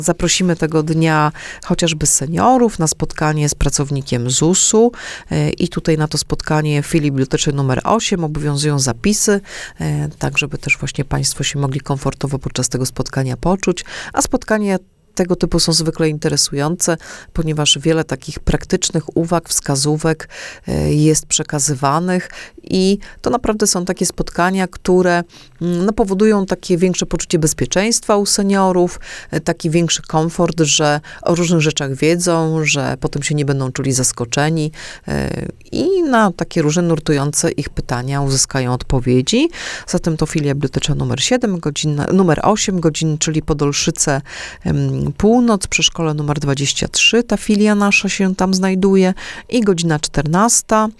Zaprosimy tego dnia chociażby seniorów na spotkanie z pracownikiem ZUS-u i tutaj na to spotkanie w filii bibliotecznej numer 8 obowiązują zapisy, tak żeby też właśnie Państwo się mogli komfortowo podczas tego spotkania poczuć, a spotkanie tego typu są zwykle interesujące, ponieważ wiele takich praktycznych uwag, wskazówek jest przekazywanych i to naprawdę są takie spotkania, które powodują takie większe poczucie bezpieczeństwa u seniorów, taki większy komfort, że o różnych rzeczach wiedzą, że potem się nie będą czuli zaskoczeni i na takie różne nurtujące ich pytania uzyskają odpowiedzi. Zatem to filia biblioteczna numer 8 godzin, czyli Podolszyce Północ, przy szkole numer 23, ta filia nasza się tam znajduje i godzina 14.